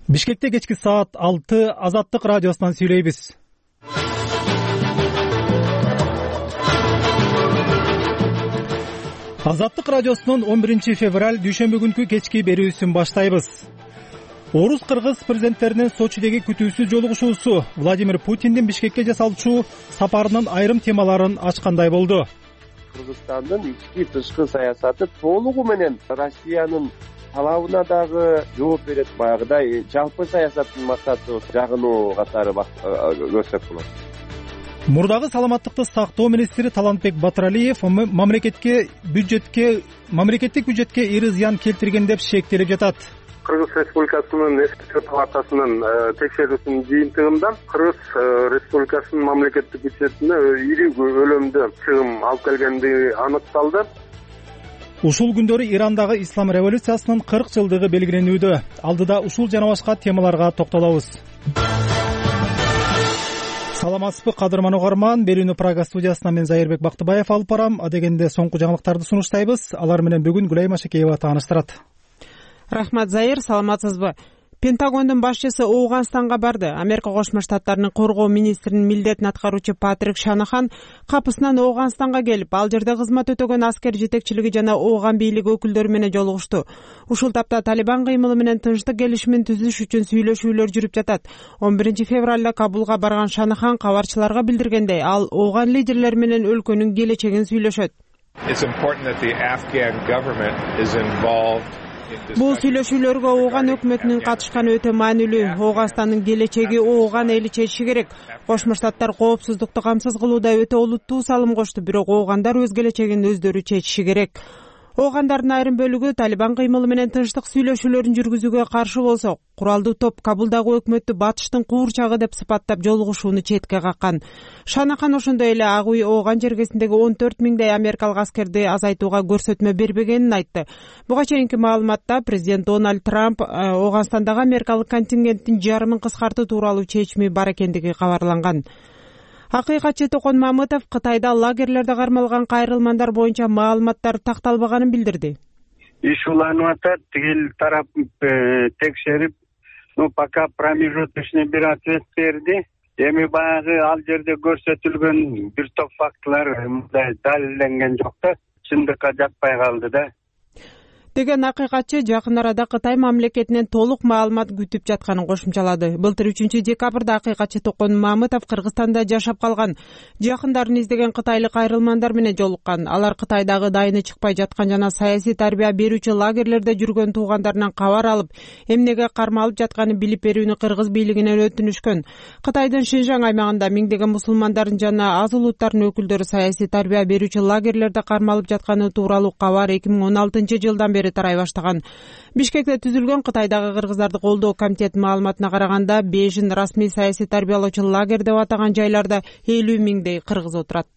Бишкекте кечки саат 6 Азаттык радиосунан сүйлөйбүз. Азаттык радиосунун 11 февраль дүйшөмбү күнкү кечки берүүсүн баштайбыз. Орус-кыргыз президенттеринин Сочидеги күтүүсүз жолугушуусу Владимир Путиндин Бишкекке жасалчу сапарынын айрым темаларын ачкандай болду. Кыргызстандын ички тышкы саясаты толугу менен Россиянын талабына дагы жооп берет. Баягыдай жалпы саясаттын максаты жагынуу катары көрсөк болот. Мурдагы саламаттыкты сактоо министри Талантбек Батыралиев мамлекеттик бюджетке ири зыян келтирген деп шектелип жатат. Кыргыз Республикасынын Эстетика палатасынын текшерүүсүнүн жыйынтыгында Кыргыз Республикасынын мамлекеттик бюджетине ири көлөмдө чыгым алып келгендиги аныкталды. Ушул күндөрү Ирандагы ислам революциясынын 40 жылдыгы белгиленүүдө. Алдыда ушул жана башка темаларга токтолобуз. Саламатсызбы кадырман угарман, берүүнү Прага студиясынан мен Зайырбек Бактыбаев алып барам. Адегенде соңку жаңылыктарды сунуштайбыз. Алар менен бүгүн Гүлай Машекеева тааныштырат. Рахмат, Зайыр, саламатсызбы? Пентагондун башчысы Ооганстанга барды. Америка Кошмо Штаттарынын коргоо министринин милдетин аткаруучу Патрик Шанахан капысынан Ооганстанга келип, ал жерде кызмат өтөгөн аскер жетекчилиги жана Ооган бийлиги өкүлдөрү менен жолугушту. Ушул тапта Талибан кыймылы менен тынчтык келишимин түзүш үчүн сүйлөшүүлөр жүрүп жатат. 11 февралда Кабулга барган Шанахан кабарчыларга билдиргендей, ал Ооган лидерлери менен өлкөнүн келечегин сүйлөшөт. Бул сүйлөшүүлөргө Ооган өкмөтүнүн катышканы өтө маанилүү. Ооганстандын келечеги Ооган эли чечиши керек. Кошмо Штаттар коопсуздукту камсыз кылууда өтө олуттуу салым кошту, бирок оогандар өз келечегин өздөрү чечиши керек. Оогандардын айрым бөлүгү Талибан кыймылы менен тынчтык сүйлөшүүлөрүн жүргүзүүгө каршы болсо, куралдуу топ Кабулдагы өкмөттү батыштын куурчагы деп сыпаттап жолугушууну четке каккан. Шанахан ошондой эле Ак үй Ооган жергесиндеги 14 миңдей америкалык аскерди азайтууга көрсөтмө бербегенин айтты. Буга чейинки маалыматта президент Дональд Трамп Ооганстандагы америкалык контингенттин жарымын кыскартуу тууралуу чечими бар экендиги кабарланган. Акыйкатчы Токон Мамытов Кытайда лагерлерде кармалган кайрылмандар боюнча маалыматтар такталбаганын билдирди. Иш уланып атат, тигил тарап текшерип, пока промежуточный бир ответ берди. Эми баягы ал жерде көрсөтүлгөн бир топ фактылар мындай далилденген жок да, чындыкка жатпай калды да. Деген акыйкатчы жакын арада Кытай мамлекетинен толук маалымат күтүп жатканын кошумчалады. Былтыр 3 декабрда акыйкатчы Токон Мамытов Кыргызстанда жашап калган. Жакындарын издеген кытайлык айрылмандар менен жолуккан. Алар Кытайдагы дайыны чыкпай жаткан жана саясий тарбия берүүчү лагерлерде жүргөн туугандарынан кабар алып, эмнеге кармалып жатканын билип берүүнү кыргыз бийлигинен өтүнүшкөн. Кытайдын Шинжаң аймагында миңдеген мусулмандардын жана аз улуттардын өкүлдөрү саясий тарбия берүүчү лагерлерде кармалып жатканы тууралуу кабар 2016 жылдан бери тарай баштаган. Бишкекте түзүлгөн Кытайдагы кыргыздарды колдоо комитетинин маалыматына караганда, Бейжин расмий саясий тарбиялоочу лагерь деп атаган жайларда 50 миңдей кыргыз отурат.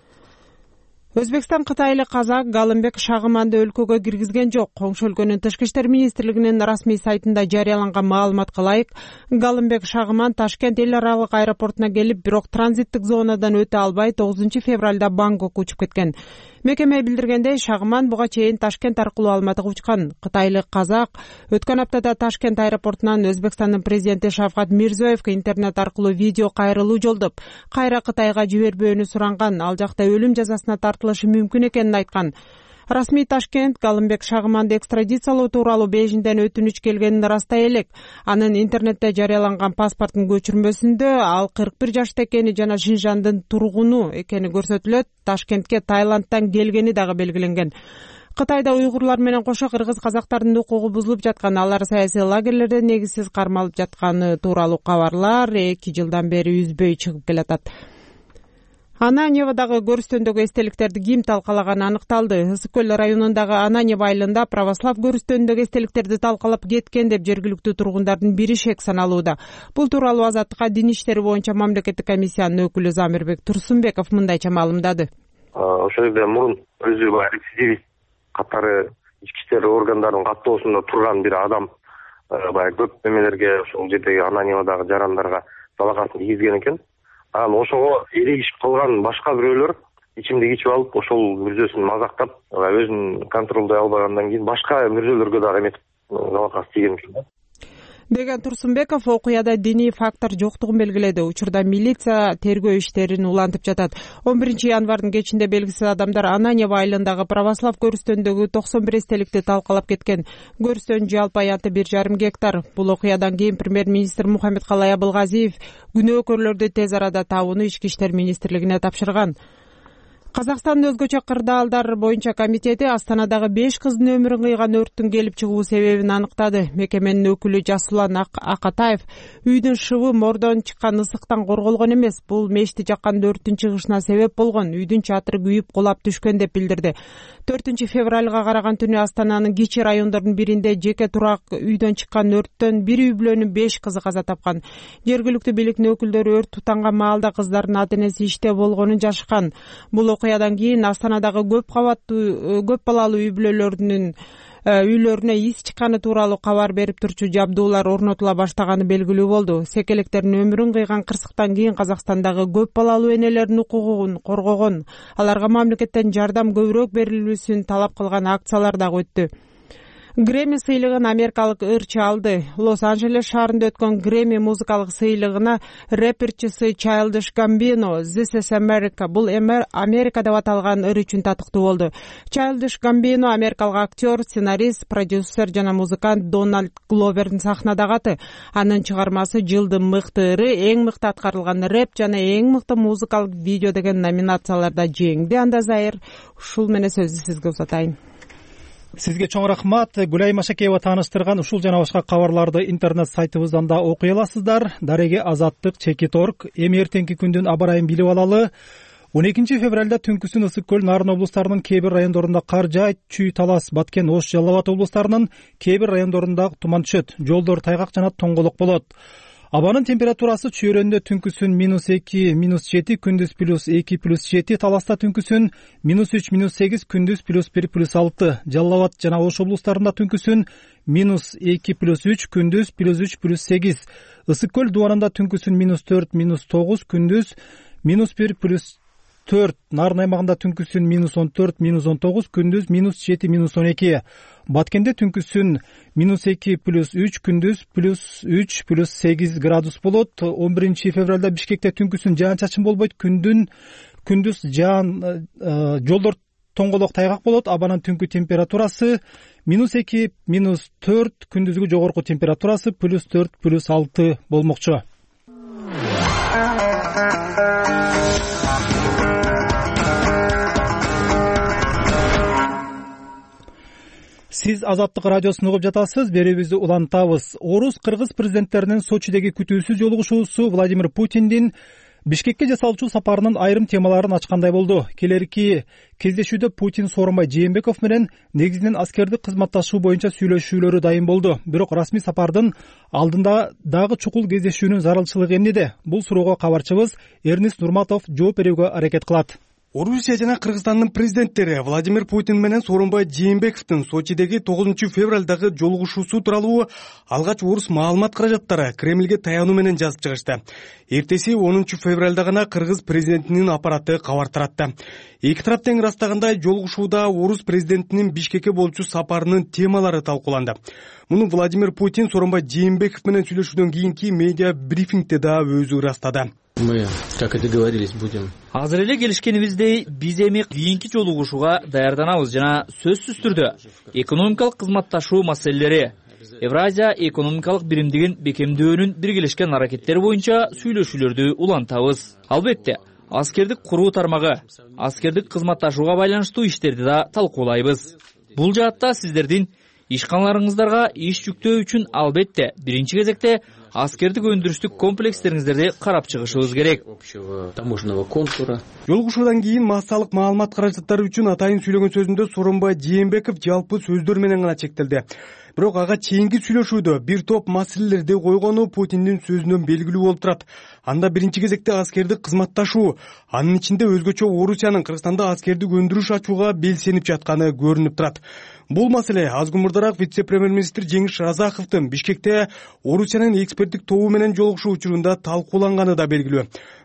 Өзбекстан кытайлык казак Галымбек Шагыманды өлкөгө киргизген жок. Коңшу өлкөнүн Тышкы иштер министрлигинин расмий сайтында жарыяланган маалыматка ылайык, Галымбек Шагыман Ташкент эл аралык аэропортуна келип, бирок транзиттик зонадан өтө албай 9 февралда Бангкокко учуп кеткен. Мекеме билдиргендей, Шагыман буга чейин Ташкент аркылуу Алматыга учкан. Кытайлык казак өткөн аптада Ташкент аэропортунан Өзбекстандын президенти Шавкат Мирзиёевке интернет аркылуу видео кайрылуу жолдоп, кайра Кытайга жибербөөнү суранган. Ал жакта өлүм жазасына тартылышы мүмкүн экенин айткан. Расмий Ташкент Галымбек Шагыманды экстрадициялоо тууралуу Бейжиңден өтүнүч келгенин растай элек. Анын интернетте жарыяланган паспорттун көчүрмөсүндө ал 41 жашта экени жана Шинжандын тургуну экени көрсөтүлөт. Ташкентке Таиландтан келгени дагы белгиленген. Кытайда уйгурлар менен кошо кыргыз казактардын укугу бузулуп жаткан, алар саясий лагерлерде негизсиз кармалып жатканы тууралуу кабарлар 2 жылдан бери үзбөй чыгып келатат. Ананьевадагы көрүстөндөгү эстеликтерди ким талкалаганы аныкталды. Ысык көл районундагы Ананьев айылында православ көрүстөндөгү эстеликтерди талкалап кеткен деп жергиликтүү тургундардын бири шек саналууда. Бул тууралуу Азаттыкка дин иштери боюнча мамлекеттик комиссиянын өкүлү Замирбек Турсунбеков мындайча маалымдады. Ошол жерде мурун өзү рецидивист катары ички иштер органдарынын каттоосунда турган бир адам баягы көп немелерге ошол жердеги Ананьевадагы жарандарга талакасын тийгизген экен. Ал ошого эрегишип калган башка бирөөлөр ичимдик ичип алып, ошол мүрзөсүн мазактап, өзүн контролдой албагандан кийин башка мүрзөлөргө дагы эметип талакасы тийген экен. деген Турсунбеков окуяда диний фактор жоктугун белгиледи. Учурда милиция тергөө иштерин улантып жатат. 11 январдын кечинде белгисиз адамдар Ананьево айылындагы православ көрүстөндөгү 91 эстеликти талкалап кеткен. Көрүстөн жалпы аянты 1,5 гектар. Бул окуядан кийин премьер-министр Мухаммедкалый Абылгазиев күнөөкөрлөрдү тез арада табууну Ички иштер министрлигине тапшырган. Казакстандын өзгөчө кырдаалдар боюнча комитети Астанадагы 5 кыздын өмүрүн кыйган өрттүн келип чыгуу себебин аныктады. Мекеменин өкүлү Жасулан Акатаев үйдүн шыбы мордон чыккан ысыктан корголгон эмес, бул мешти жаккан өрттүн чыгышына себеп болгон, үйдүн чатыры күйүп кулап түшкөн деп билдирди. 4 февралга караган түнү Астананын кичи райондордун биринде жеке турак үйдөн чыккан өрттөн бир үй бүлөнүн 5 кызы каза тапкан. Жергиликтүү бийликтин өкүлдөрү өрт тутанган маалда кыздардын ата-энеси иште болгонун жашкан. Бул окуядан кийин Астанадагы көп балалуу үй бүлөлөрүнүн үйлөрүнө ис чыкканы тууралуу кабар берип турчу жабдуулар орнотула баштаганы белгилүү болду. Секелектердин өмүрүн кыйган кырсыктан кийин Казакстандагы көп балалуу энелердин укугун коргогон, аларга мамлекеттен жардам көбүрөөк берилүүсүн талап кылган акциялар дагы өттү. Грэмми сыйлыгын америкалык ырчы алды. Лос-Анджелес шаарында өткөн Грэмми музыкалык сыйлыгына рэперчиси Childish Gambino This is America, бул Америка деп аталган ыр үчүн татыктуу болду. Childish Gambino америкалык актер, сценарист, продюсер жана музыкант Дональд Гловердин сахнадагы аты. Анын чыгармасы жылдын мыкты ыры, эң мыкты аткарылган рэп жана эң мыкты музыкалык видео деген номинацияларда жеңди. Анда Зайыр, ушул менен сөздү сизге узатайын. Сизге чоң рахмат. Гүлай Машакеева тааныштырган ушул жана башка кабарларды интернет сайтыбыздан да окуй аласыздар. Дареге Азаттык, Чекит.орг. Эми эртеңки күндүн аба ырайын билип алалы. 12 февралда түнкүсүн Ысык көл, Нарын облустарынын кээ бир райондорунда кар жаайт, Чүй, Талас, Баткен, Ош, Жалал Абад облустарынын кээ бир райондорунда туман түшөт. Жолдор тайгак жана тоңголок болот. Абанын температурасы Чүйрөндө түнкүсүн -2, -7, күндүз +2, +7, Таласта түнкүсүн -3, -8, күндүз +1, +6, Жалал Абад жана Ош облустарында түнкүсүн -2, +3, күндүз +3, +8, Ысык көл дубанында түнкүсүн -4, -9, күндүз -1, +4, Нарын аймагында түнкүсүн -14, -19, күндүз -7, -12, Баткенде түнкүсүн -2, +3, күндүз +3, +8 градус болот. 11 февралда Бишкекте түнкүсүн жаан-чачын болбойт, күндүз жаан, жолдор тоңголок тайгак болот. Абанын түнкү температурасы -2, -4, күндүзгү жогорку температурасы +4, +6 болмокчу. Сиз Азаттык радиосун угуп жатасыз. Берүүбүздү улантабыз. Орус-кыргыз президенттеринин Сочидеги күтүүсүз жолугушуусу Владимир Путиндин Бишкекке жасалчу сапарынын айрым темаларын ачкандай болду. Келерки кездешүүдө Путин Сооронбай Жээнбеков менен негизинен аскердик кызматташуу боюнча сүйлөшүүлөрү дайым болду. Бирок расмий сапардын алдында дагы чукул кездешүүнүн зарылчылыгы эмнеде? Бул суроого кабарчыбыз Эрнис Нурматов жооп берүүгө аракет кылат. Орусия жана Кыргызстандын президенттери Владимир Путин менен Сооронбай Жээнбековдун Сочидеги 9 февралдагы жолугушуусу тууралуу алгач орус маалымат каражаттары Кремльге таянуу менен жазып чыгышты. Эртеси 10 февралда гана Кыргыз президентинин аппараты кабар таратты. Эки тарап тең ырастагандай жолугушууда орус президентинин Бишкекке болчу сапарынын темалары талкууланды. Муну Владимир Путин Сооронбай Жээнбеков менен сүйлөшүүдөн кийинки медиа брифингде да өзү ырастады. Мы, как и договорились, будем. Азыр эле келишкенибиздей, биз эми кийинки жолугушууга даярданабыз жана сөзсүз түрдө экономикалык кызматташуу маселелери, Евразия экономикалык биримдигин бекемдөөнүн биргелешкен аракеттери боюнча сүйлөшүүлөрдү улантабыз. Албетте, аскердик куруу тармагы, аскердик кызматташууга байланыштуу иштерди да талкуулайбыз. Бул жаатта сиздердин ишканаларыңыздарга иш жүктөө үчүн албетте биринчи кезекте аскердик өндүрүштүк комплекстериңиздерди карап чыгышыбыз керек. Таможенного контура. Жолугушуудан кийин массалык маалымат каражаттары үчүн атайын сүйлөгөн сөзүндө Сооронбай Жээнбеков жалпы сөздөр менен гана чектелди. Бирок ага чейинки сүйлөшүүдө бир топ маселелерди койгону Путиндин сөзүнөн белгилүү болуп турат. Анда биринчи кезекте аскердик кызматташуу, анын ичинде өзгөчө Орусиянын Кыргызстанда аскердик өндүрүш ачууга белсенип жатканы көрүнүп турат. Бул маселе аз мурдараак вице-премьер-министр Жеңиш Разаховдун Бишкекте Орусиянын эксперттик тобу менен жолугушуу учурунда талкууланганы да белгилүү.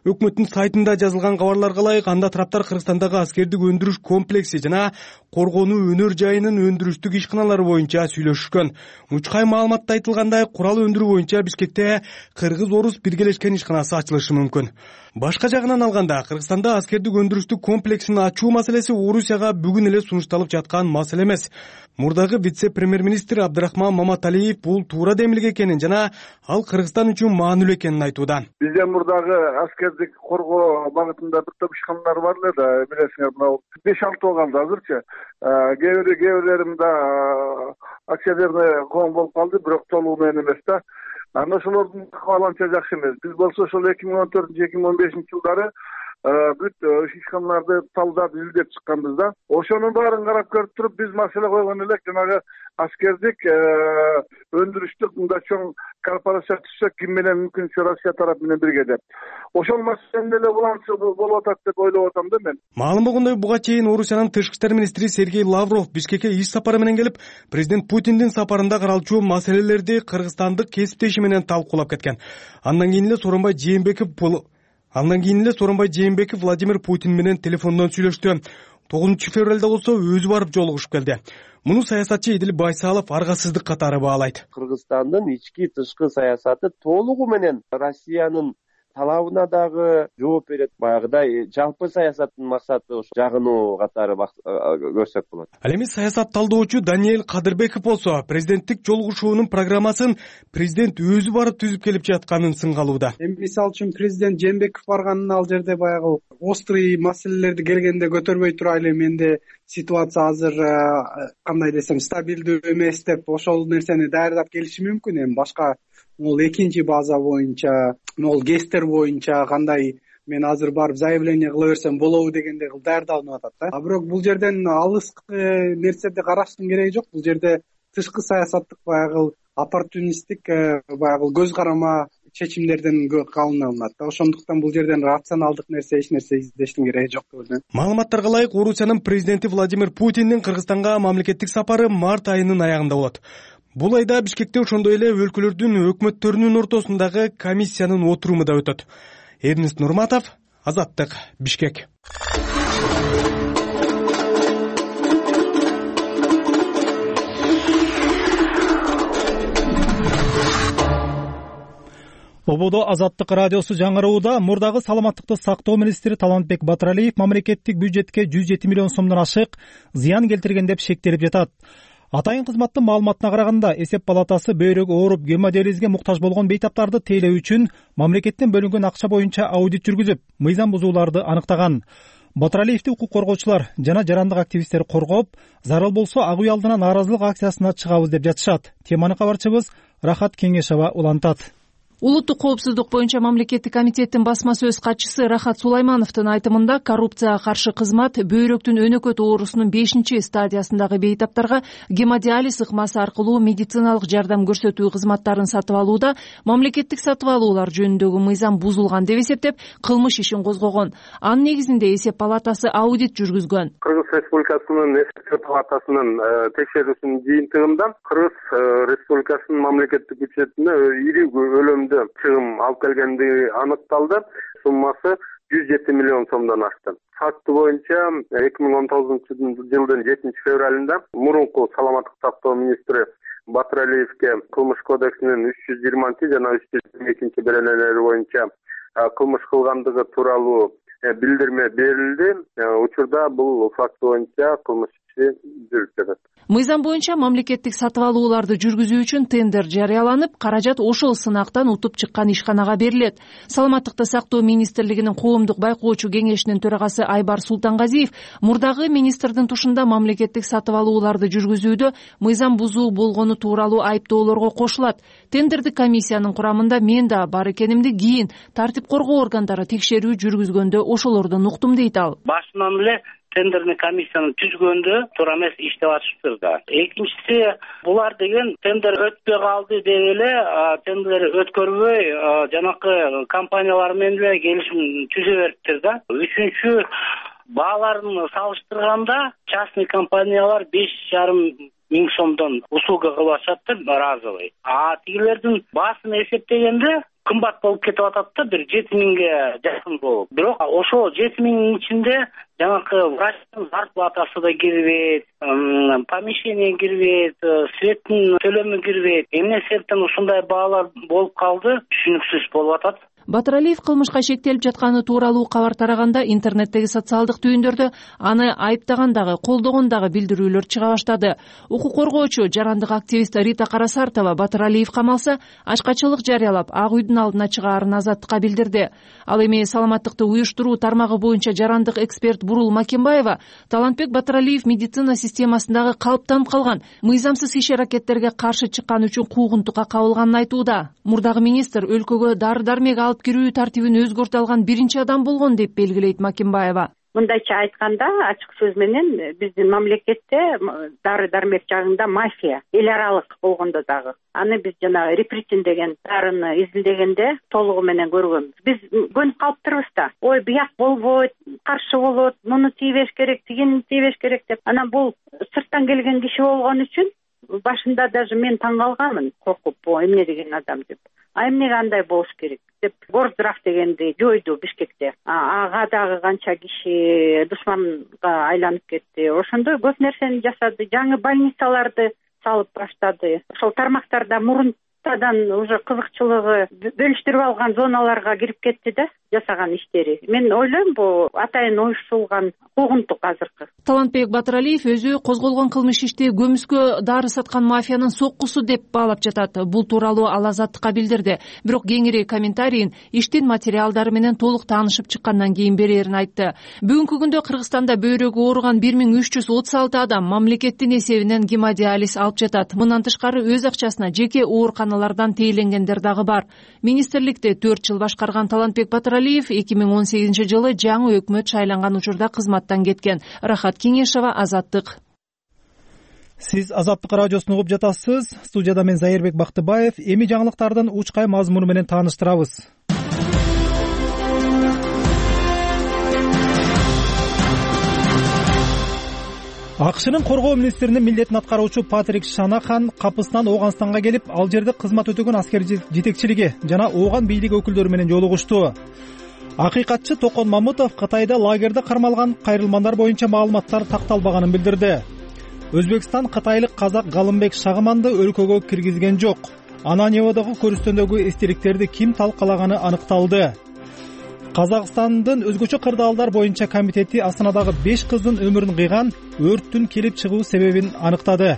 Өкмөттүн сайтында жазылган кабарларга ылайык, анда тараптар Кыргызстандагы аскердик өндүрүш комплекси жана коргонуу өнөр жайынын өндүрүштүк ишканалары боюнча сүйлөшүшкөн. Мучкай маалыматта айтылгандай, курал өндүрүү боюнча Бишкекте кыргыз-орус биргелешкен ишканасы ачылышы мүмкүн. Башка жагынан алганда, Кыргызстанда аскердик өндүрүштүк комплексин ачуу маселеси Орусияга бүгүн эле сунушталып жаткан маселе эмес. Мурдагы вице-премьер-министр Абдрахман Маматалиев бул туура демилге экенин жана ал Кыргызстан үчүн маанилүү экенин айтууда. Бизде мурдагы аскердик коргоо багытында бир топ ишканалар бар эле да, билесиңер, мына 5-6 калды азырчы. Кээ-бирлеринде акционерный коом болуп калды, бирок толугу менен эмес да. Анда ошолордун кабаланча жакшы эмес. Биз болсо ошол 2014-2015 жылдары бүт ишканаларды талдап изилдеп чыкканбыз да. Ошонун баарын карап көрүп туруп, биз маселе койгон элек, жанагы аскердик өндүрүштүк мындай чоң корпорация түзсөк, ким менен мүмкүнчө Россия тарап менен бирге деп. Ошол маселени эле уланчы болуп атат деп ойлоп атам да мен. Маалым болгондой, буга чейин Орусиянын тышкы иштер министри Сергей Лавров Бишкекке иш сапары менен келип, президент Путиндин сапарында каралчу маселелерди кыргызстандык кесиптеши менен талкуулап кеткен. Андан кийин эле Сооронбай Жээнбеков Владимир Путин менен телефондон сүйлөштү. 9 февралда болсо өзү барып жолугушуп келди. Муну саясатчы Эдил Байсалов аргасыздык катары баалайт. Кыргызстандын ички тышкы саясаты толугу менен Россиянын талабына дагы жооп берет. Баягыдай жалпы саясаттын максаты ошо жагынуу катары көрсөк болот. Ал эми саясат талдоочу Даниэль Кадырбеков болсо президенттик жолугушуунун программасын президент өзү барып түзүп келип жатканын сынгалууда. Мисалы үчүн президент Жээнбеков барганын ал жерде баягы острый маселелерди келгенде көтөрбөй турайлы, менде ситуация азыр кандай десем стабилдүү эмес деп ошол нерсени даярдап келиши мүмкүн. Эми башка могул экинчи база боюнча, могул ГЭСтер боюнча кандай мен азыр барып заявление кыла берсем болобу дегенде даярдалынып атат да. Бирок бул жерден алыс нерседи караштын кереги жок. Бул жерде тышкы саясаттык баягы оппортунисттик баягы көз карама чечимдерден калынат да. Ошондуктан бул жерден рационалдык эч нерсе издештин кереги жок деп ойлойм. Маалыматтарга ылайык, Орусиянын президенти Владимир Путиндин Кыргызстанга мамлекеттик сапары март айынын аягында болот. Бул айда Бишкекте ошондой эле өлкөлөрдүн өкмөттөрүнүн ортосундагы комиссиянын отуруму да өтөт. Эрнест Нурматов, Азаттык, Бишкек. Ободо Азаттык радиосу жаңырууда. Мурдагы саламаттыкты сактоо министри Талантбек Батыралиев мамлекеттик бюджетке 107 миллион сомдон ашык зыян келтирген деп шектелип жатат. Атайын кызматтын маалыматына караганда, эсеп палатасы бөйрөгү ооруп гемодиализге муктаж болгон бейтаптарды тейлөө үчүн мамлекеттен бөлүнгөн акча боюнча аудит жүргүзүп, мыйзам бузууларды аныктаган. Батыралиевди укук коргоочулар жана жарандык активисттер коргоп, зарыл болсо ак үй алдына нааразылык акциясына чыгабыз деп жатышат. Теманы кабарчыбыз Рахат Кеңешова улантат. Улуттук коопсуздук боюнча мамлекеттик комитеттин басма сөз катчысы Рахат Сулаймановдун айтымында, коррупцияга каршы кызмат бөйрөктүн өнөкөт оорусунун 5-стадиясындагы бейтаптарга гемодиализ ыкмасы аркылуу медициналык жардам көрсөтүү кызматтарын сатып алууда мамлекеттик сатып алуулар жөнүндөгү мыйзам бузулган деп эсептеп, кылмыш ишин козгогон. Анын негизинде эсеп палатасы аудит жүргүзгөн. Кыргыз Республикасынын эсеп палатасынын текшерүүсүнүн жыйынтыгында Кыргыз Республикасынын мамлекеттик бюджетине ири көлөмдө чыгым алып келгендиги аныкталды. Суммасы 107 миллион сомдон ашты. Факты боюнча 2019 жылдын 7 февралында мурунку саламаттык сактоо министри Батыралиевке кылмыш кодексинин 320 жана 322 беренелери боюнча кылмыш кылгандыгы тууралуу билдирме берилди. Учурда бул факт боюнча кылмыш иши жүрүп жатат. Мыйзам боюнча мамлекеттик сатып алууларды жүргүзүү үчүн тендер жарыяланып, каражат ошол сынактан утуп чыккан ишканага берилет. Саламаттыкты сактоо министрлигинин коомдук байкоочу кеңешинин төрагасы Айбар Султангазиев мурдагы министрдин тушунда мамлекеттик сатып алууларды жүргүзүүдө мыйзам бузуу болгону тууралуу айыптоолорго кошулат. Тендердик комиссиянын курамында мен да бар экенимди кийин тартип коргоо органдары текшерүү жүргүзгөндө ошолордон уктум дейт ал. Башынан эле тендерный комиссияны түзгөндө туура эмес иштеп атышыптыр да. Экинчиси, булар деген тендер өтпөй калды деп эле тендер өткөрбөй жанакы компаниялар менен эле келишим түзө бериптир да. Үчүнчү, бааларын салыштырганда частный компаниялар 5,5 миң сомдон услуга кылып атышаттыр разовый. Тигилердин баасын эсептегенде кымбат болуп кетип атат да, бир 7.000 жакын болуп. Бирок ошол 7.000 ичинде жанакы врачтын зарплатасы да кирбейт, помещение кирбейт, светтин төлөмү кирбейт. Эмне себептен ушундай баалар болуп калды, түшүнүксүз болуп атат. Батыралиев кылмышка шектелип жатканы тууралуу кабар тараганда интернеттеги социалдык түйүндөрдө аны айыптагандагы, колдогондагы билдирүүлөр чыга баштады. Укук коргоочу, жарандык активист Рита Карасартова Батыралиев камалса, ачкачылык жарыялап, Ак үйдүн алдына чыгаарын Азаттыкка билдирди. Ал эми саламаттыкты уюштуруу тармагы боюнча жарандык эксперт Бурул Макенбаева Талантбек Батыралиев медицина системасындагы калыптанып калган мыйзамсыз иш-аракеттерге каршы чыккан үчүн куугунтукка кабылганын айтууда. Мурдагы министр өлкөгө дары-дармек алып кирүү тартибин өзгөртө алган биринчи адам болгон деп белгилейт Макенбаева. Мындайча айтканда, ачык сөз менен биздин мамлекетте дары-дармек жагында мафия эл аралык болгондо дагы. Аны биз жана репрессин деген дарыны изилдегенде толугу менен көргөнбүз. Биз көнүп калыптырбыз да. Ой, бияк болбойт, каршы болот, муну тийбеш керек, тигини тийбеш керек деп. Анан бул сырттан келген киши болгон үчүн башында даже мен таң калганмын, коркуп, эмне деген адам деп. Эмнеге андай болуш керек деп Горздрав дегенди жойду Бишкекте. Ага дагы канча киши душманга айланып кетти. Ошондой көп нерсени жасады. Жаңы больницаларды салып баштады. Ошол тармактарда мурунтадан уже кызыкчылыгы бөлүштүрүп алган зоналарга кирип кетти да, жасаган иштери. Мен ойлойм, бул атайын уюштурулган куугунтук азыркы. Талантбек Батыралиев өзү козголгон кылмыш ишти көмүскө дары саткан мафиянын соккусу деп баалап жатат. Бул тууралуу ал Азаттыкка билдирди. Бирок кеңири комментарийин иштин материалдары менен толук таанышып чыккандан кийин берерин айтты. Бүгүнкү күндө Кыргызстанда бөйрөгү ооруган 1336 адам мамлекеттин эсебинен гемодиализ алып жатат. Мындан тышкары өз акчасына жеке ооруканалардан тээленгендер дагы бар. Министрликте 4 жыл башкарган Талантбек Батыралиев 2018-жылы жаңы өкмөт шайланган учурда кызматтан кеткен. Рахат Кеңешова, Азаттык. Сиз Азаттык радиосун угуп жатасыз. Студияда мен Зайырбек Бактыбаев. Эми жаңылыктардын учкай мазмуну менен тааныштырабыз. АКШнын коргоо министринин милдетин аткаруучу Патрик Шанахан капысынан Ооганстанга келип, ал жерде кызмат өтөгөн аскер жетекчилиги жана Ооган бийлиги өкүлдөрү менен жолугушту. Акыйкатчы Токон Мамутов Кытайда лагерде кармалган кайрылмандар боюнча маалыматтар такталбаганын билдирди. Өзбекстан кытайлык казак Галымбек Шагыманды өлкөгө киргизген жок. Ананьеводогу көрүстөндөгү эстеликтерди ким талкалаганы аныкталды. Казакстандын өзгөчө кырдаалдар боюнча комитети Астанадагы 5 кыздын өмүрүн кыйган өрттүн келип чыгуу себебин аныктады.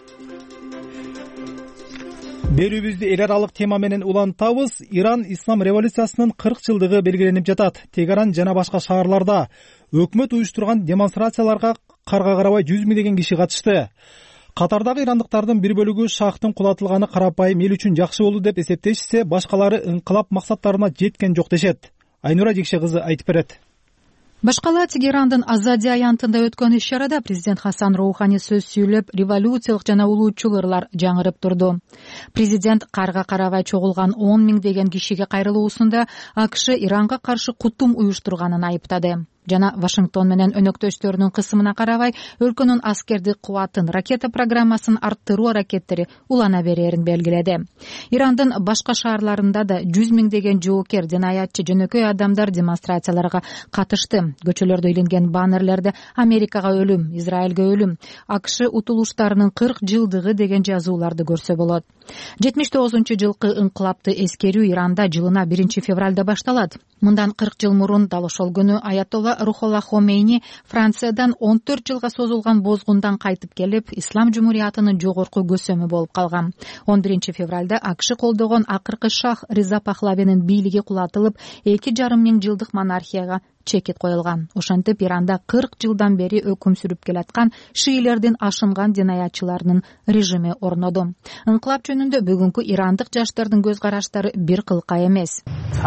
Берүүбүздү эл аралык тема менен улантабыз. Иран ислам революциясынын 40 жылдыгы белгиленип жатат. Тегеран жана башка шаарларда өкмөт уюштурган демонстрацияларга карга карабай 100 миңдеген киши катышты. Катардагы ирандыктардын бир бөлүгү шахтын кулатылганы карапайым эл үчүн жакшы болду деп эсептешсе, башкалары ыңкылап максаттарына жеткен жок дешет. Айнура Жекше кызы айтып берет. Башкала Тегерандын Азади аянтында өткөн иш-чарада президент Хасан Роухани сөз сүйлөп, революциялык жана улуутчул ырлар жаңырып турду. Президент карга карабай чогулган 10 миңдеген кишиге кайрылуусунда АКШ Иранга каршы кутум уюштурганын айыптады. Жана Вашингтон менен өнөктөштөрүнүн кысымына карабай, өлкөнүн аскердик кубатын, ракета программасын арттыруу аракеттери улана берерин белгиледи. Ирандын башка шаарларында да 100 миңдеген жоокер, динаятчы, жөнөкөй адамдар демонстрацияларга катышты. Көчөлөрдө илинген баннерлерде Америкага өлүм, Израилге өлүм, АКШ утулуштарынын 40 жылдыгы деген жазууларды көрсө болот. 79-жылкы ыңкылапты эскерүү Иранда жылына 1 февралда башталат. Мындан 40 жыл мурун дал ошол күнү Аятолла Рухолла Хомейни Франциядан 14 жылга созулган бозгундан кайтып келип, ислам жумуриятынын жогорку көсөмү болуп калган. 11 февралда АКШ колдогон акыркы шах Риза Пахлавинин бийлиги кулатылып, 2,5 миң жылдык монархияга чекит коюлган. Ошентип Иранда 40 жылдан бери өкүм сүрүп келаткан шиилердин ашынган динаятчыларынын режими орноду. Ыңкылап жөнүндө бүгүнкү ирандык жаштардын көз караштары бир кылка эмес.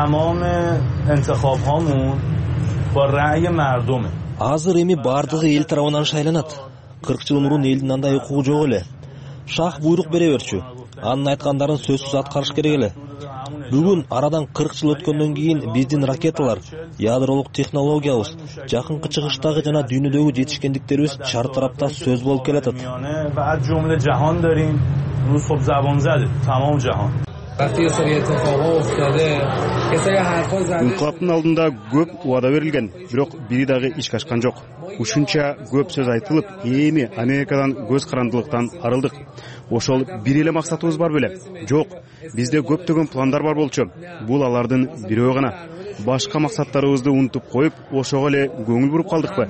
Азыр эми бардыгы эл тарабынан шайланат. 40 жыл мурун элдин андай укугу жок эле. Шах буйрук бере берчү. Анын айткандарын сөзсүз аткарыш керек эле. Бүгүн арадан 40 жыл өткөндөн кийин биздин ракеталар, ядролук технологиябыз, жакынкы чыгыштагы жана дүйнөдөгү жетишкендиктерибиз чар тарапта сөз болуп келатат. инкылаптын алдында көп убада берилген, бирок бири дагы ишке ашкан жок. Ушунча көп сөз айтылып, эми Америкадан көз карандылыктан арылдык. Ошол бир эле максатыбыз бар беле? Жок, бизде көптөгөн пландар бар болчу. Бул алардын бирөө гана. Башка максаттарыбызды унутуп коюп, ошого эле көңүл буруп калдыкпы?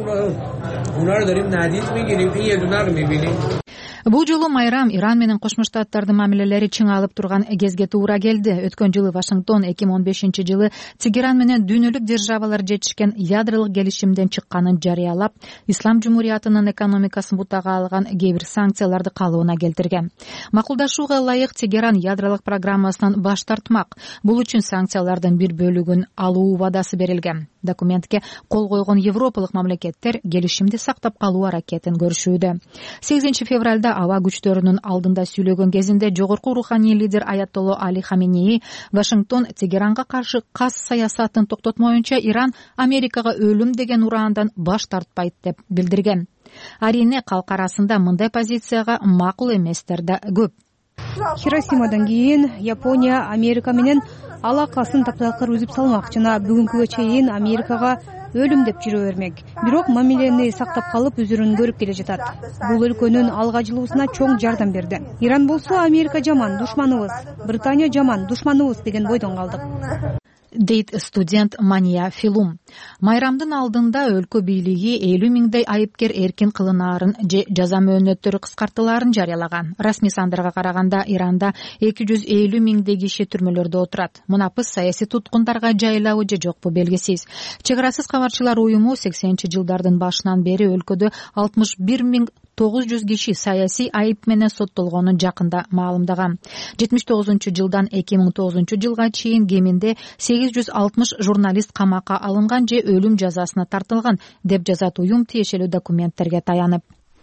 Бул жолу майрам Иран менен Кошмо Штаттардын мамилелери чыңалып турган кезге туура келди. Өткөн жылы Вашингтон 2015-жылы Тегеран менен дүйнөлүк державалар жетишкен ядролук келишимден чыкканын жарыялап, Ислам Жумуриятынын экономикасын бутага алган кээ бир санкцияларды калыбына келтирген. Макулдашууга ылайык Тегеран ядролук программасынан баш тартмак. Бул үчүн санкциялардын бир бөлүгүн алуу убадасы берилген. Документке кол койгон европалык мамлекеттер келишимди сактап калуу аракетин көрүшүүдө. 8 февралда аба күчтөрүнүн алдында сүйлөгөн кезинде жогорку руханий лидер Аятолло Али Хаменеи Вашингтон Тегеранга каршы кас саясатын токтотмоюнча Иран Америкага өлүм деген ураандан баш тартпайт деп билдирген. Арине калк арасында мындай позицияга макул эместер да көп. Хиросимадан кийин Япония Америка менен алакасын таптакыр үзүп салмак жана бүгүнкүгө чейин Америкага өлүм деп жүрө бермек. Бирок мамилени сактап калып үзүрүн көрүп келе жатат. Бул өлкөнүн алга жылуусуна чоң жардам берди. Иран болсо Америка жаман душманыбыз, Британия жаман душманыбыз деген бойдон калдык, дейт студент Мания Филум. Майрамдын алдында өлкө бийлиги 50 миңдей айыпкер эркин кылынаарын же жаза мөөнөттөрү кыскартылаарын жарыялаган. Расмий сандарга караганда Иранда 250 миңдей киши түрмөлөрдө отурат. Мунапыс саясий туткундарга жайылабы же жокпу белгисиз. Чек арасыз кабарчылар уюму 80-жылдардын башынан бери өлкөдө 61.900 киши саясий айып менен соттолгонун жакында маалымдаган. 79-жылдан 2009-жылга чейин кеминде 860 журналист камакка алынган же өлүм жазасына тартылган деп жазат уюм тиешелүү документтерге таянып.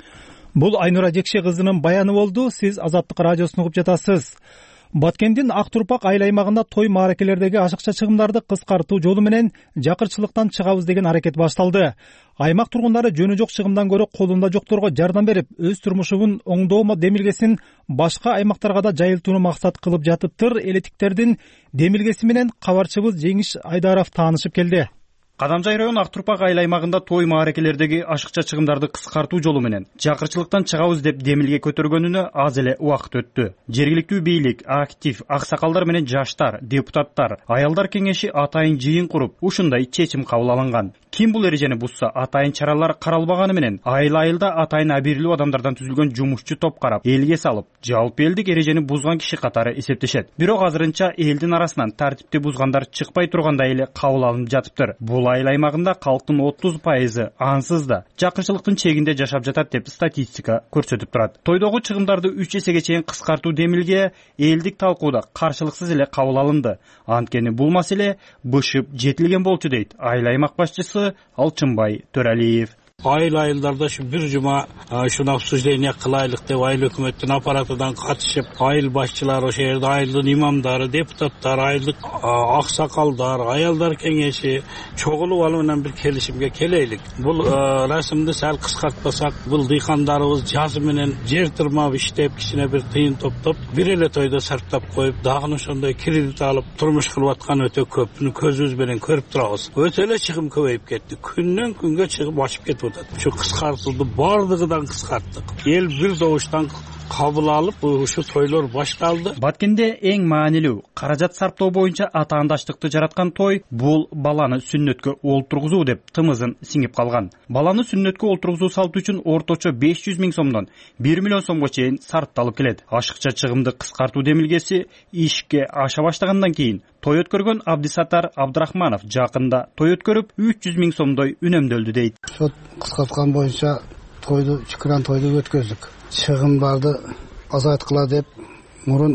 Бул Айнура Жекше кызынын баяны болду. Сиз Азаттык радиосун угуп жатасыз. Баткендин Ак Турпак айыл аймагында той мааракелердеги ашыкча чыгымдарды кыскартуу жолу менен жакырчылыктан чыгабыз деген аракет башталды. Аймак тургундары жөнү жок чыгымдан көрө колунда жокторго жардам берип, өз турмушун оңдоо демилгесин башка аймактарга да жайылтууну максат кылып жатыптыр. Элетиктердин демилгеси менен кабарчыбыз Жеңиш Айдаров таанышып келди. Кадамжай район Ак Турпак айыл аймагында той мааракелердеги ашыкча чыгымдарды кыскартуу жолу менен жакырчылыктан чыгабыз деп демилге көтөргөнүнө аз эле убакыт өттү. Жергиликтүү бийлик, актив, аксакалдар менен жаштар, депутаттар, аялдар кеңеши атайын жыйын куруп, ушундай чечим кабыл алынган. Ким бул эрежени бузса, атайын чаралар каралбаганы менен айыл-айылда атайын абийирлүү адамдардан түзүлгөн жумушчу топ карап, элге салып, жалпы элдик эрежени бузган киши катары эсептешет. Бирок азырынча элдин арасынан тартипти бузгандар чыкпай тургандай эле кабыл алынып жатыптыр. Бул айыл аймагында калктын 30% ансыз да жакырчылыктын чегинде жашап жатат деп статистика көрсөтүп турат. Тойдогу чыгымдарды 3 эсеге чейин кыскартуу демилге элдик талкууда каршылыксыз эле кабыл алынды. Анткени бул маселе бышып жетилген болчу дейт айыл аймак башчысы Алчынбай Төралиев. Айыл-айылдарда бир жума ушуну обсуждение кылайлык деп айыл өкмөттүн аппаратынан катышып, айыл башчылары, ошол жерде айылдын имамдары, депутаттар, айылдык аксакалдар, аялдар кеңеши чогулуп алуу менен бир келишимге келейлик. Бул расымды сал кыскартпасак, бул дыйкандарыбыз жазы менен жер тырмап иштеп, кичине бир тыйын топтоп, бир эле тойдо сарптап коюп, дагы ошондой кредит алып турмуш кылып аткан өтө көп. Буну көзүбүз менен көрүп турабыз. Өтө эле чыгым көбөйүп кетти. Күндөн күнгө чыгып ашып кетип Şu kıskартылды бардыгыдан кыскарттык. Эл бир добуштан кабыл алып, ушу тойлор башталды. Баткенде эң маанилүү каражат сарптоо боюнча атаандаштыкты жараткан той бул баланы сүннөткө олтургузуу деп тымызын сиңип калган. Баланы сүннөткө олтургузуу салты үчүн орточо 500 миң сомдон 1 миллион сомго чейин сарпталып келет. Ашыкча чыгымды кыскартуу демилгеси ишке аша баштагандан кийин той өткөргөн Абдисатар Абдрахманов жакында той өткөрүп 300 миң сомдой үнөмдөлдү дейт. Сот кыскарткан боюнча тойду, чыккан тойду өткөздүк. Чыгымдарды азайткыла деп мурун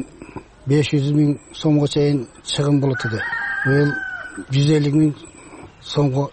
500 миң сомго чейин чыгым болот эди. Быйыл 150 миң сомго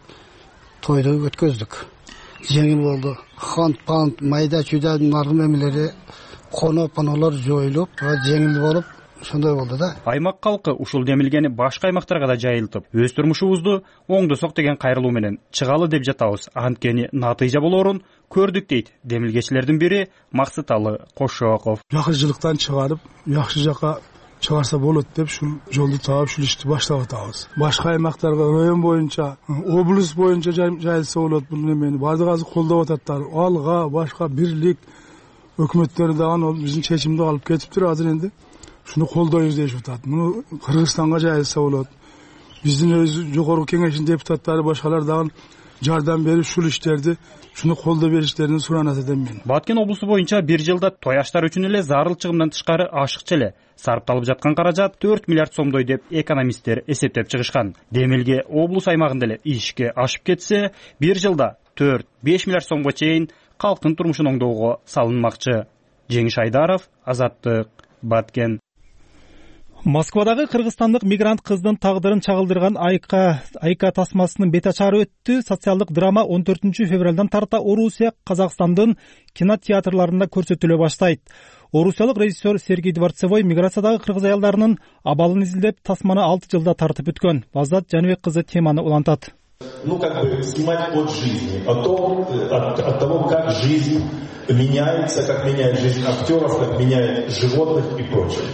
тойду өткөздүк. Жеңил болду. Хант, пант, майда чүйдө нардын эмелери, коно-панолор жоюлуп, жеңил болуп ошондой болду да. Аймак калкы ушул демилгени башка аймактарга да жайылтып, өз турмушубузду оңдосок деген кайрылуу менен чыгалы деп жатабыз. Анткени натыйжа болоорун көрдүк дейт демилгечилердин бири Максыталы Кошоков. Жакырчылыктан чыгарып, жакшы жака чыгарса болот деп ушул жолду таап ушул ишти баштап атабыз. Башка аймактарга район боюнча, облус боюнча жайылса болот. Бул немени бардыгы азыр колдоп ататтар. Алга башка бирлик өкмөттөр дагы ол биздин чечимди алып кетиптир. Азыр энди шуну колдойбуз дешип атат. Муну Кыргызстанга жайылса болот. Биздин өз жогорку кеңештин депутаттары башкалар дагы жардам берип ушул иштерди шуну колдоо бериштерин суранат эдем мен. Баткен облусу боюнча бир жылда той аштар үчүн эле зарыл чыгымдан тышкары ашыкча эле сарпталып жаткан каражат 4 миллиард сомдой деп экономисттер эсептеп чыгышкан. Демилге облус аймагында эле ишке ашып кетсе, бир жылда 4-5 миллиард сомго чейин калктын турмушун оңдоого салынмакчы. Жеңиш Айдаров, Азаттык, Баткен. Москвадагы кыргызстандык мигрант кыздын тагдырын чагылдырган Айка тасмасынын бет ачары өттү. Социалдык драма 14 февралдан тарта Орусия, Казакстандын кинотеатрларында көрсөтүлө баштайт. Орусиялык режиссер Сергей Дворцевой миграциядагы кыргыз аялдарынын абалын изилдеп, тасманы 6 жылда тартып өткөн. Базат Жаныбек кызы теманы улантат. Снимать от жизни, от того, как жизнь меняется, как меняет жизнь актеров, как меняет животных и прочее.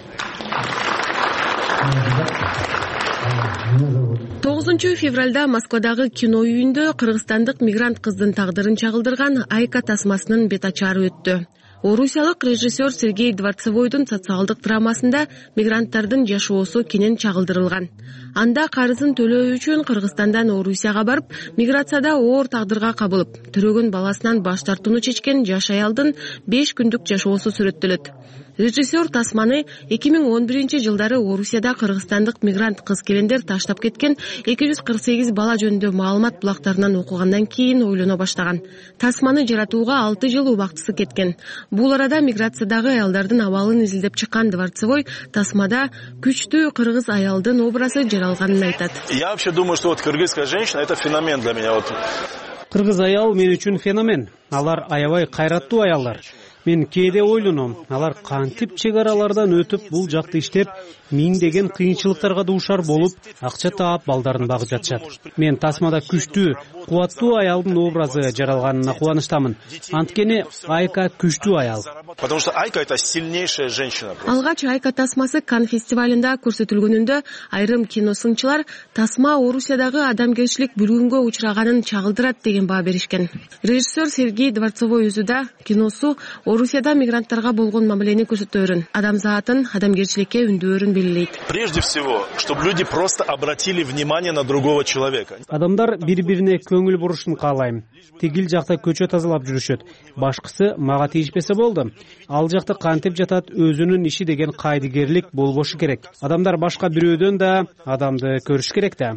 9 февралда Москвадагы кино үйүндө кыргызстандык мигрант кыздын тагдырын чагылдырган Айка тасмасынын бет ачары өттү. Орусиялык режиссер Сергей Дворцевойдун социалдык драмасында мигранттардын жашоосу кенен чагылдырылган. Анда карызын төлөө үчүн Кыргызстандан Орусияга барып, миграцияда оор тагдырга кабылып, төрөгөн баласынан баш тартууну чечкен жаш аялдын 5 күндүк жашоосу сүрөттөлөт. Режиссер тасманы 2011 жылдары Орусияда кыргызстандык мигрант кыз келендер таштап кеткен 248 бала жөнүндө маалымат булактарынан окугандан кийин ойлоно баштаган. Тасманы жаратууга 6 жыл убактысы кеткен. Бул арада миграциядагы аялдардын абалын изилдеп чыккан Дворцевой тасмада күчтүү кыргыз аялдын образы жаралганын айтат. Я вообще думаю, что кыргызская женщина это феномен для меня. Кыргыз аял мен үчүн феномен. Алар аябай кайраттуу аялдар. Мен кээде ойлоном, алар кантип чек аралардан өтүп бул жакты иштеп, миңдеген кыйынчылыктарга дуушар болуп, акча таап балдарын багып жатышат. Мен тасмада күчтүү, кубаттуу аялдын образы жаралганына кубанычтамын. Анткени Айка күчтүү аял. Потому что Айка это сильнейшая женщина. Алгач Айка тасмасы Канн фестивалында көрсөтүлгөнүндө айрым киносунчулар тасма Орусиядагы адамгерчилик бүлгүнгө учраганын чагылдырат деген баа беришкен. Режиссер Сергей Дворцевой өзү да киносу Орусияда мигранттарга болгон мамилени көрсөтөөрүн, адамзатын, адамгерчиликке үндөөрүн белгилейт. Прежде всего, чтобы люди просто обратили внимание на другого человека. Адамдар бири-бирине көңүл бурушун каалайм. Тигил жакта көчө тазалап жүрүшөт. Башкысы мага тийишпесе болду. Ал жакта кантип жатат, өзүнүн иши деген кайдыгерлик болбошу керек. Адамдар башка бирөөдөн да адамды көрүш керек да.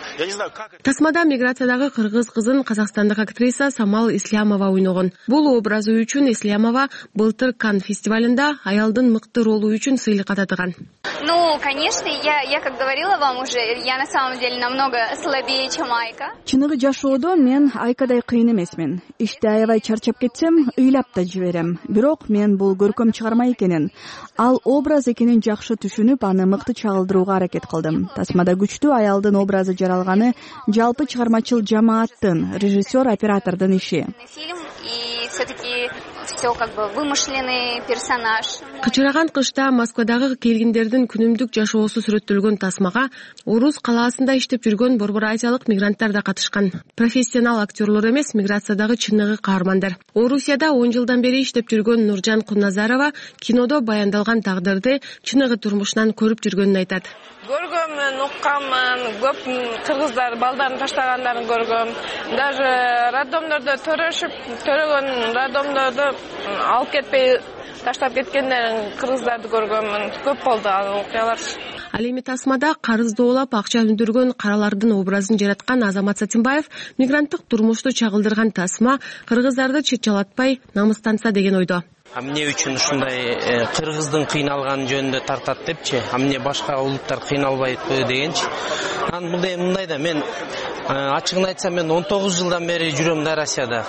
Тасмада миграциядагы кыргыз кызын казакстандык актриса Самал Ислямова ойногон. Бул образы үчүн Ислямова былтыр Канн фестивалында аялдын мыкты ролу үчүн сыйлык ататыган. Ну, конечно, я как говорила вам уже, я на самом деле намного слабее, чем Айка. Чыныгы жашоодо мен Айкадай кыйын эмесмин. Иште аябай чарчап кетсем, ыйлап да жиберем. Бирок мен бул көркөм чыгарма экенин, ал образ экенин жакшы түшүнүп, аны мыкты чагылдырууга аракет кылдым. Тасмада күчтүү аялдын образы жаралганы жалпы чыгармачыл жамааттын, режиссер, оператордун иши. И все-таки все как бы вымышленный персонаж. Кычыраган кышта Москвадагы келгиндердин күнүмдүк жашоосу сүрөттөлгөн тасмага Орус калаасында иштеп жүргөн борбор азиялык мигранттар да катышкан. Профессионал актерлор эмес, миграциядагы чыныгы каармандар. Орусияда 10 жылдан бери иштеп жүргөн Нуржан Кунназарова кинодо баяндалган тагдырды чыныгы турмушунан көрүп жүргөнүн айтат. Көргөмүн, укканмын, көп кыргыздар балдарын таштагандарын көргөм. Даже роддомдордо төрөгөн роддомдорду алып кетпей таштап кеткендерин кыргыздарды көргөмүн. Көп болду ал окуялар. Ал эми тасмада карызды оолап акча өндүргөн каралардын образын жараткан Азамат Сатимбаев мигранттык турмушту чагылдырган тасма кыргыздарды чычалатпай намыстанса деген ойдо. Эмне үчүн ушундай кыргыздын кыйналганы жөнүндө тартат депчи, эмне башка улуттар кыйналбайбы дегенчи. Анан мындай да мен ачыгын айтсам мен 19 жылдан бери жүрөм да Россияда.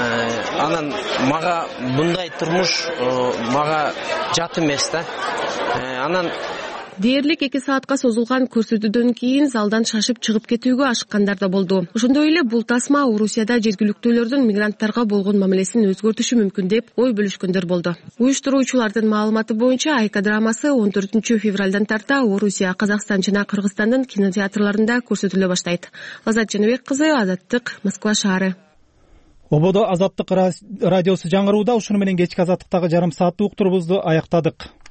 Анан мага мындай турмуш мага жат эмес да. Анан Дээрлик 2 саатка созулган көрсөтүүдөн кийин залдан шашып чыгып кетүүгө ашыккандар да болду. Ошондой эле бул тасма Орусияда жергиликтүүлөрдүн мигранттарга болгон мамилесин өзгөртүшү мүмкүн деп ой бөлүшкөндөр болду. Уюштуруучулардын маалыматы боюнча Айка драмасы 14 февралдан тарта Орусия, Казакстан жана Кыргызстандын кинотеатрларында көрсөтүлө баштайт. Азат Жаныбек кызы, Азаттык, Москва шаары. Ободо Азаттык радиосу жаңырууда ушуну менен кечки Азаттыктагы жарым сааттык уктурубузду аяктадык.